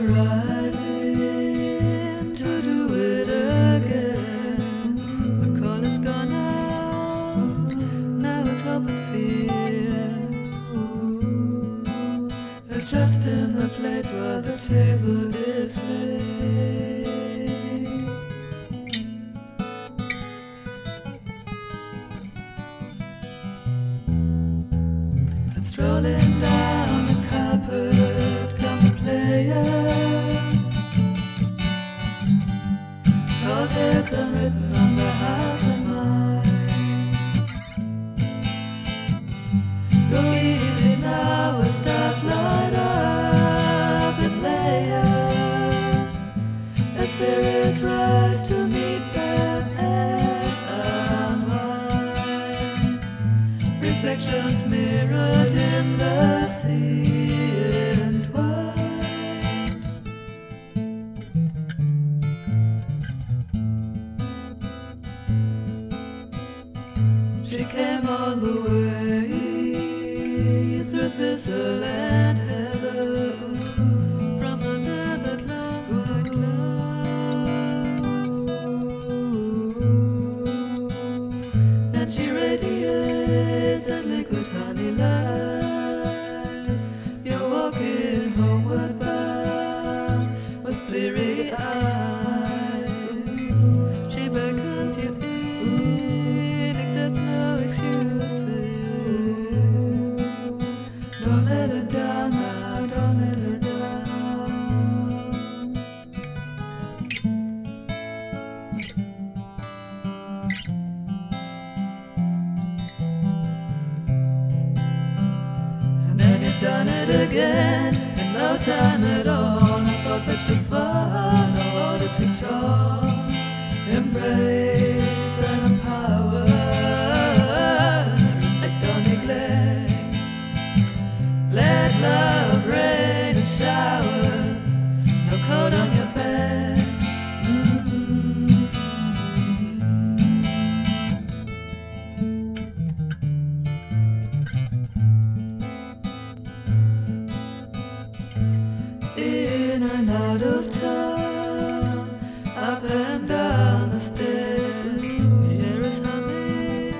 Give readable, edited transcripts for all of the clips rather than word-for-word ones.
arriving to do it again. The call is gone out, now it's hope and fear. Adjusting the plates while the table is laid. And strolling down the carpet come the players. Tall tales unwritten on the hearts and minds. Go easy now as stars light up in layers. As spirits rise to meet them and unwind. Reflections mirrored in the sea entwined. She came all the way through thistle and heather, from under that long white cloud, and she radiates that liquid honey light. You're walking homeward bound with bleary eyes. She beckons you in, accept no excuses. Don't let her down now, don't let her down. And then you've done it again, in no time at all. No thought fetched too far, no order too tall. Embrace and empower, respect or neglect. Let love rain in showers, no coat on your back. In and out of town, up and down the stairs, the air is humming,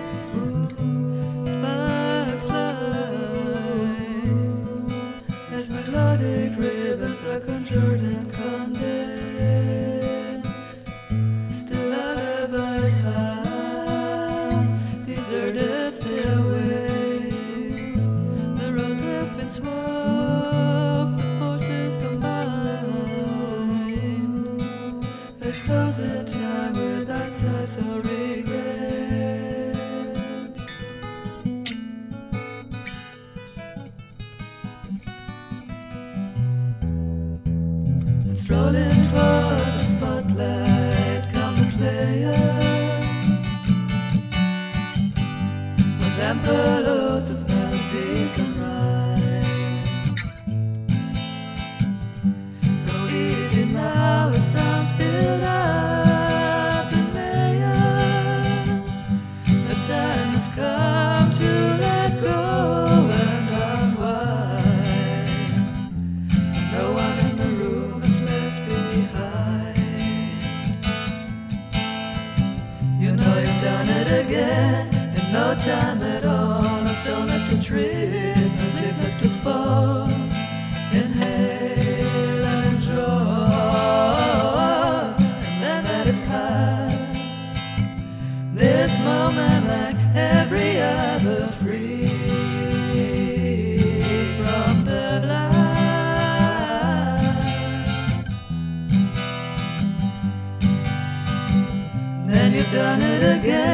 sparks fly, as melodic ribbons are conjured and condensed. Still our lovers found deserted stairways. The roads have been swamped with forces combined. Expose in time without sighs or regrets. And strolling towards the spotlight come the players, with ample loads of melodies and rhyme. Go easy now as sounds build up in layers. The time has come to let go and unwind. No one in the room is left behind. You know you've done it again, in no time at all. No stone left to trip, no leaf left to fall. Inhale and enjoy, and then let it pass. This moment, like every other, free from the last. Then you've done it again.